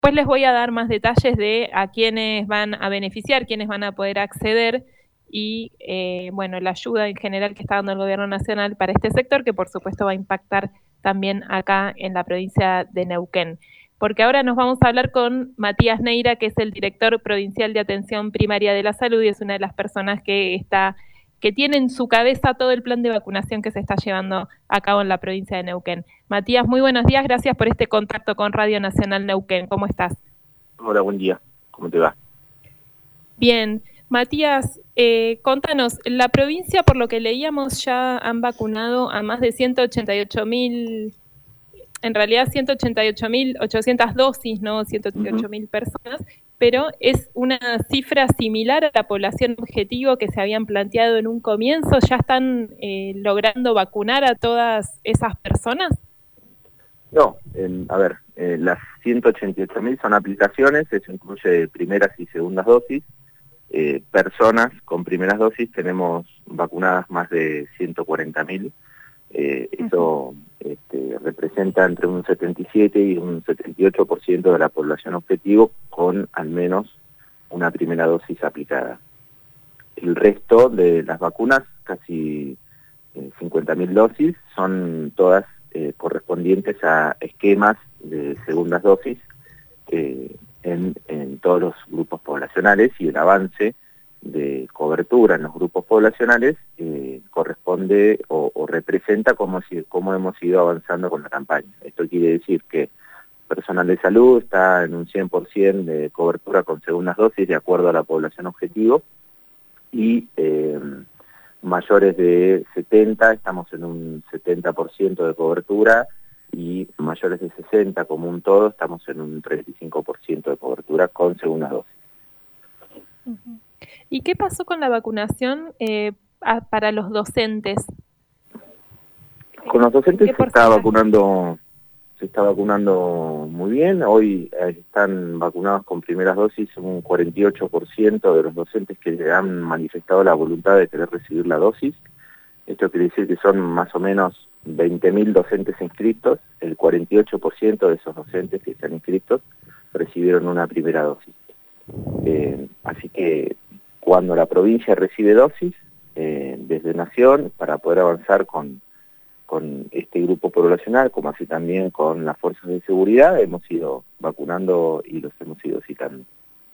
Después les voy a dar más detalles de a quiénes van a beneficiar, quiénes van a poder acceder y bueno, la ayuda en general que está dando el gobierno nacional para este sector, que por supuesto va a impactar también acá en la provincia de Neuquén. Porque ahora nos vamos a hablar con Matías Neira, que es el director provincial de Atención Primaria de la Salud y es una de las personas que tiene en su cabeza todo el plan de vacunación que se está llevando a cabo en la provincia de Neuquén. Matías, muy buenos días, gracias por este contacto con Radio Nacional Neuquén. ¿Cómo estás? Hola, buen día. ¿Cómo te va? Bien. Matías, contanos, la provincia, por lo que leíamos, ya han vacunado a más de 188.000, en realidad 188.800 dosis, no 188.000 personas, pero es una cifra similar a la población objetivo que se habían planteado en un comienzo. ¿Ya están logrando vacunar a todas esas personas? No, a ver, las 188.000 son aplicaciones, eso incluye primeras y segundas dosis. Personas con primeras dosis tenemos vacunadas más de 140.000. Eso representa entre un 77 y un 78% de la población objetivo con al menos una primera dosis aplicada. El resto de las vacunas, casi 50.000 dosis, son todas correspondientes a esquemas de segundas dosis en todos los grupos poblacionales, y el avance de cobertura en los grupos poblacionales corresponde o representa cómo hemos ido avanzando con la campaña. Esto quiere decir que personal de salud está en un 100% de cobertura con segundas dosis de acuerdo a la población objetivo, y mayores de 70 estamos en un 70% de cobertura, y mayores de 60 como un todo estamos en un 35% de cobertura con segundas dosis. ¿Y qué pasó con la vacunación para los docentes? Con los docentes se está vacunando muy bien. Hoy están vacunados con primeras dosis un 48% de los docentes que han manifestado la voluntad de querer recibir la dosis. Esto quiere decir que son más o menos 20.000 docentes inscritos. El 48% de esos docentes que están inscritos recibieron una primera dosis. Así que cuando la provincia recibe dosis desde Nación, para poder avanzar con este grupo poblacional, como así también con las fuerzas de seguridad, hemos ido vacunando y los hemos ido citando.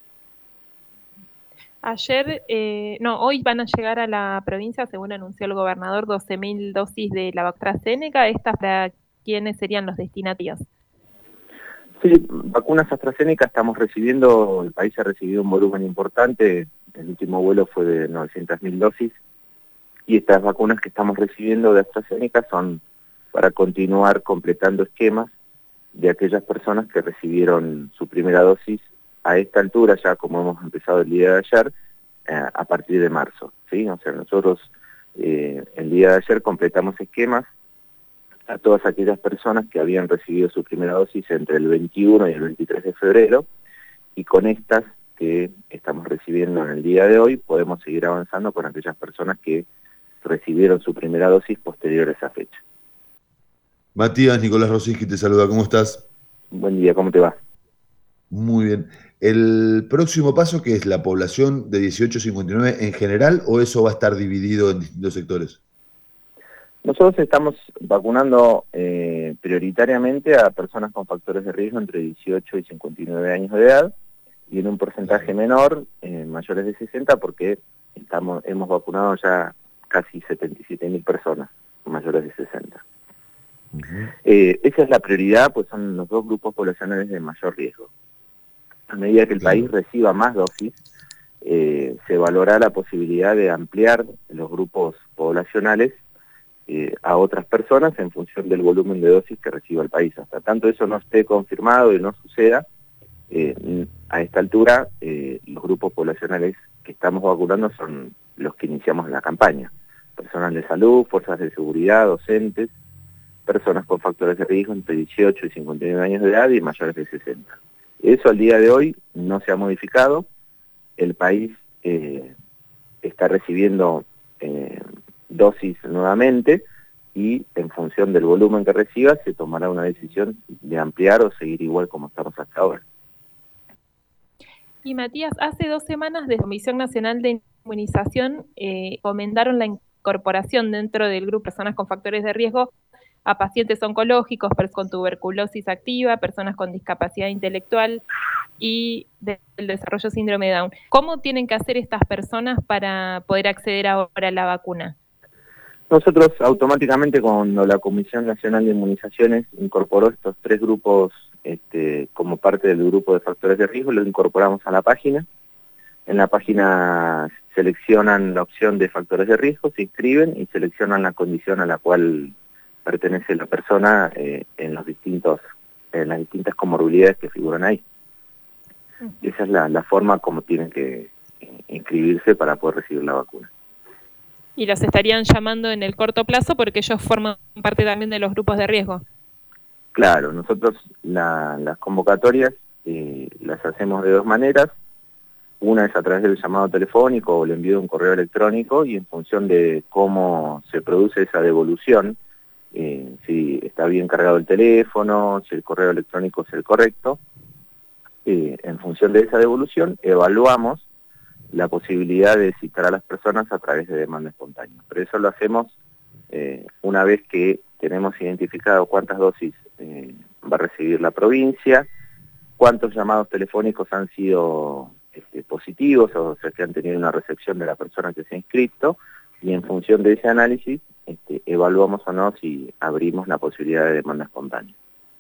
Hoy van a llegar a la provincia, según anunció el gobernador, 12.000 dosis de la AstraZeneca. ¿Estas para quiénes serían los destinatarios? Sí, vacunas AstraZeneca estamos recibiendo, el país ha recibido un volumen importante, el último vuelo fue de 900.000 dosis, y estas vacunas que estamos recibiendo de AstraZeneca son para continuar completando esquemas de aquellas personas que recibieron su primera dosis a esta altura, ya como hemos empezado el día de ayer, a partir de marzo, ¿sí? O sea, nosotros el día de ayer completamos esquemas a todas aquellas personas que habían recibido su primera dosis entre el 21 y el 23 de febrero, y con estas que estamos recibiendo en el día de hoy podemos seguir avanzando con aquellas personas que recibieron su primera dosis posterior a esa fecha. Matías, Nicolás Rosiski te saluda, ¿cómo estás? Buen día, ¿cómo te va? Muy bien. ¿El próximo paso qué es? ¿La población de 18 a 59 en general, o eso va a estar dividido en distintos sectores? Nosotros estamos vacunando prioritariamente a personas con factores de riesgo entre 18 y 59 años de edad, y en un porcentaje menor, mayores de 60, porque hemos vacunado ya casi 77.000 personas mayores de 60. Esa es la prioridad, pues son los dos grupos poblacionales de mayor riesgo. A medida que el país reciba más dosis, se evaluará la posibilidad de ampliar los grupos poblacionales a otras personas en función del volumen de dosis que reciba el país. Hasta tanto eso no esté confirmado y no suceda, a esta altura los grupos poblacionales que estamos vacunando son los que iniciamos la campaña: personal de salud, fuerzas de seguridad, docentes, personas con factores de riesgo entre 18 y 59 años de edad y mayores de 60. Eso al día de hoy no se ha modificado. El país está recibiendo dosis nuevamente, y en función del volumen que reciba se tomará una decisión de ampliar o seguir igual como estamos hasta ahora. Y Matías, hace 2 semanas desde la Comisión Nacional de Inmunización comentaron la incorporación dentro del grupo de personas con factores de riesgo a pacientes oncológicos, personas con tuberculosis activa, personas con discapacidad intelectual y del desarrollo síndrome de Down. ¿Cómo tienen que hacer estas personas para poder acceder ahora a la vacuna? Nosotros automáticamente cuando la Comisión Nacional de Inmunizaciones incorporó estos 3 grupos como parte del grupo de factores de riesgo, los incorporamos a la página. En la página seleccionan la opción de factores de riesgo, se inscriben y seleccionan la condición a la cual pertenece la persona en las distintas comorbilidades que figuran ahí. Esa es la forma como tienen que inscribirse para poder recibir la vacuna. Y los estarían llamando en el corto plazo porque ellos forman parte también de los grupos de riesgo. Claro, nosotros las convocatorias las hacemos de 2 maneras. Una es a través del llamado telefónico o el envío de un correo electrónico, y en función de cómo se produce esa devolución, si está bien cargado el teléfono, si el correo electrónico es el correcto, en función de esa devolución evaluamos la posibilidad de citar a las personas a través de demanda espontánea. Pero eso lo hacemos una vez que tenemos identificado cuántas dosis va a recibir la provincia, cuántos llamados telefónicos han sido positivos, o sea que han tenido una recepción de la persona que se ha inscrito, y en función de ese análisis evaluamos o no si abrimos la posibilidad de demanda espontánea.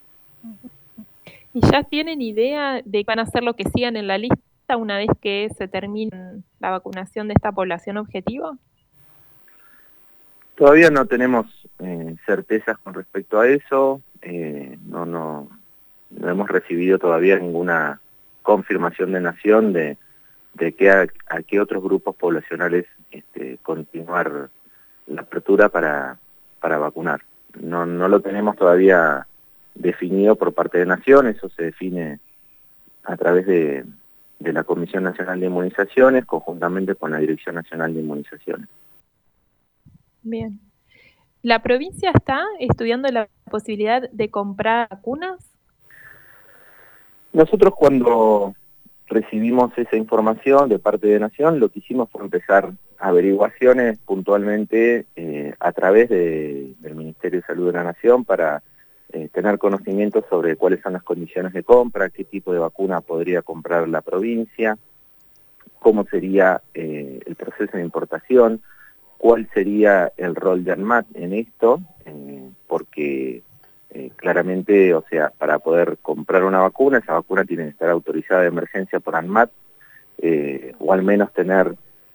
¿Y ya tienen idea de qué van a hacer lo que sigan en la lista una vez que se termine la vacunación de esta población objetivo? Todavía no tenemos certezas con respecto a eso, no hemos recibido todavía ninguna confirmación de Nación de a qué otros grupos poblacionales continuar la apertura para vacunar. No lo tenemos todavía definido por parte de Nación, eso se define a través de la Comisión Nacional de Inmunizaciones, conjuntamente con la Dirección Nacional de Inmunizaciones. Bien. ¿La provincia está estudiando la posibilidad de comprar vacunas? Nosotros cuando recibimos esa información de parte de Nación, lo que hicimos fue empezar averiguaciones puntualmente a través del Ministerio de Salud de la Nación para tener conocimiento sobre cuáles son las condiciones de compra, qué tipo de vacuna podría comprar la provincia, cómo sería el proceso de importación, cuál sería el rol de ANMAT en esto, porque claramente, o sea, para poder comprar una vacuna, esa vacuna tiene que estar autorizada de emergencia por ANMAT, o al menos tener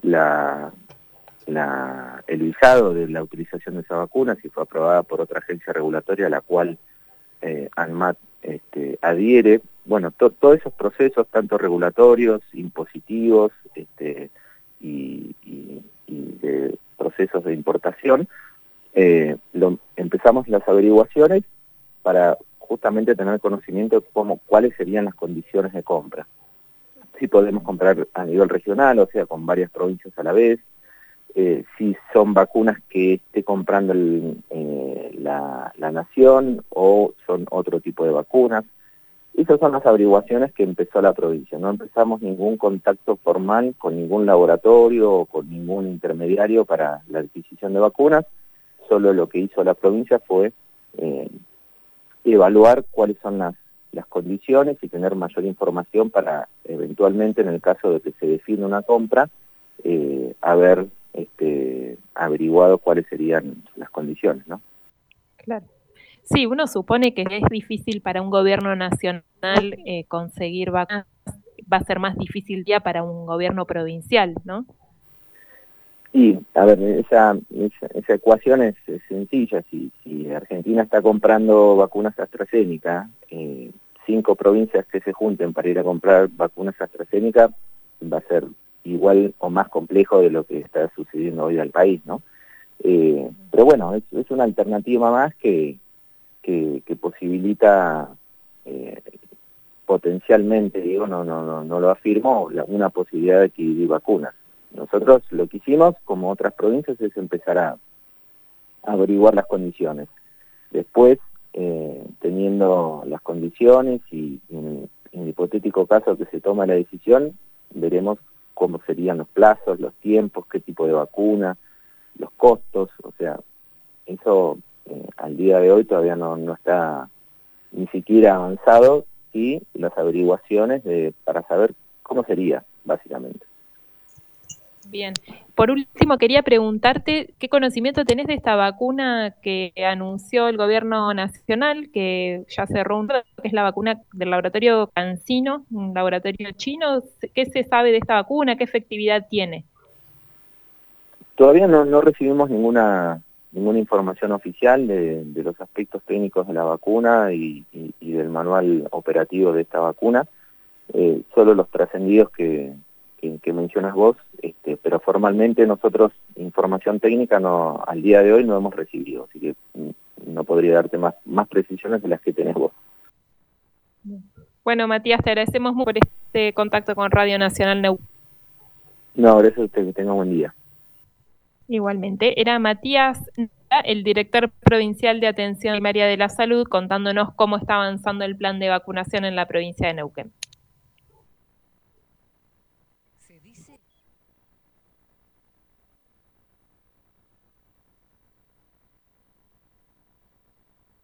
el visado de la utilización de esa vacuna, si fue aprobada por otra agencia regulatoria a la cual ANMAT adhiere. Bueno, todos esos procesos, tanto regulatorios, impositivos, y de procesos de importación, empezamos las averiguaciones para justamente tener conocimiento de cuáles serían las condiciones de compra. Si podemos comprar a nivel regional, o sea, con varias provincias a la vez, si son vacunas que esté comprando la Nación o son otro tipo de vacunas. Esas son las averiguaciones que empezó la provincia. No empezamos ningún contacto formal con ningún laboratorio o con ningún intermediario para la adquisición de vacunas. Solo lo que hizo la provincia fue evaluar cuáles son las condiciones y tener mayor información para eventualmente, en el caso de que se define una compra, haber averiguado cuáles serían las condiciones, ¿no? Claro. Sí, uno supone que es difícil para un gobierno nacional conseguir vacunas, va a ser más difícil ya para un gobierno provincial, ¿no? Y, a ver, esa ecuación es sencilla. Si Argentina está comprando vacunas AstraZeneca, 5 provincias que se junten para ir a comprar vacunas AstraZeneca, va a ser igual o más complejo de lo que está sucediendo hoy al país, ¿no? Pero bueno, es una alternativa más que posibilita potencialmente, digo, no lo afirmo, una posibilidad de adquirir vacunas. Nosotros lo que hicimos, como otras provincias, es empezar a averiguar las condiciones. Después, teniendo las condiciones y en el hipotético caso que se toma la decisión, veremos cómo serían los plazos, los tiempos, qué tipo de vacuna, los costos, o sea, eso al día de hoy todavía no está ni siquiera avanzado, y las averiguaciones para saber cómo sería, básicamente. Bien. Por último, quería preguntarte qué conocimiento tenés de esta vacuna que anunció el gobierno nacional, que ya cerró un trato, que es la vacuna del laboratorio CanSino, un laboratorio chino. ¿Qué se sabe de esta vacuna? ¿Qué efectividad tiene? Todavía no recibimos ninguna información oficial de los aspectos técnicos de la vacuna y del manual operativo de esta vacuna, solo los trascendidos que mencionas vos, pero formalmente nosotros información técnica al día de hoy no hemos recibido, así que no podría darte más precisiones de las que tenés vos. Bueno, Matías, te agradecemos mucho por este contacto con Radio Nacional Neuquén. No, gracias a usted, que tenga un buen día. Igualmente, era Matías, el director provincial de Atención Primaria de la Salud, contándonos cómo está avanzando el plan de vacunación en la provincia de Neuquén.